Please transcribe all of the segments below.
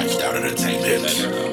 Scratched Out Entertainment.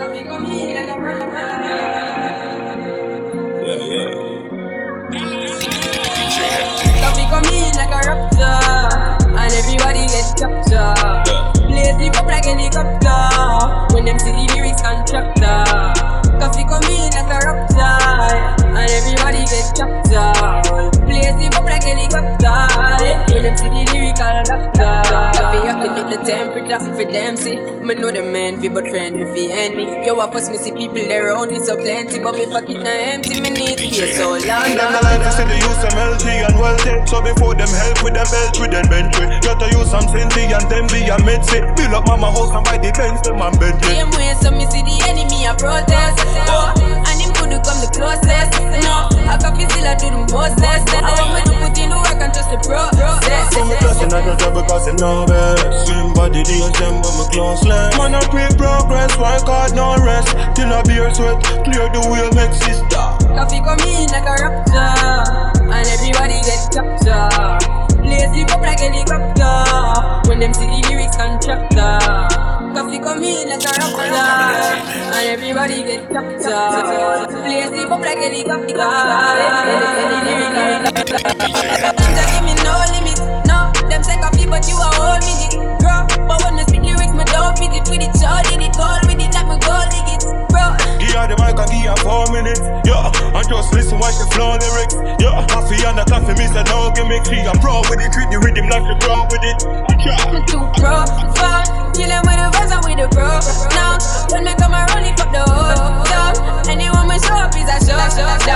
DJ Hectic. Coffee come in like a raptor, and everybody get captured. Blaze it up like helicopter, when them see the lyrics contractor. Coffee come in like a raptor, and everybody get captured. Blaze it up like helicopter, when them see the lyrical doctor. Coffee up to hit the temperature for them see. Me know the man fi but friend me fi enemy. Yo, I pass me see people there around me so plenty, but me pocket na empty. Me need space so long. Them the life to see the youth them healthy and wealthy. So before them help with them belt with them bentley, got to use some Cindy and them be a medsi. Build up mama house and buy the Benz them and Bentley. Same way so me see the enemy a protest, and him could come the closest. No, I can feel still I do the most. I want me to put in the work and trust the process. So me trusting at the job because they know best. Same body the same but me close lens. Man I pray progress, work hard no rest. Till I beer sweat, clear the way make sister. Coffee come in like a raptor, and everybody get captured. Blaze it up like helicopter, when them see the lyrics contractor. Coffee come in like a raptor, and everybody get captured. Blaze it up like helicopter, when them see the lyrics contractor. Them give me no limit, no. Them say coffee but you a whole minute, bro. But when I speak lyrics, me don't fit it with it. Short in it, all with it like me gold dig it, bro. Give her the mic and give her 4 minutes, yeah. And just listen watch the flow lyrics, yeah. Coffee and the coffee, me say no give me key. I'm pro with it, treat the rhythm like you pro with it, yeah. Me too pro, fun. Kill them with the verse and with the pro. Now, when me come around, it fuck the whole town. Anyone me show up is a show,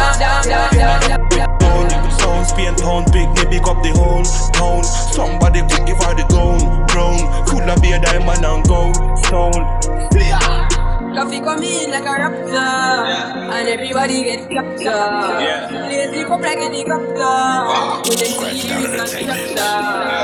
down. Sound Spain town big, me pick up the whole town. Somebody quick give her the gold crown. Could not be a diamond and gold stone. Coffee come in like a raptor, and everybody get captured. Blaze it up like a helicopter, when them see the lyrics contractor.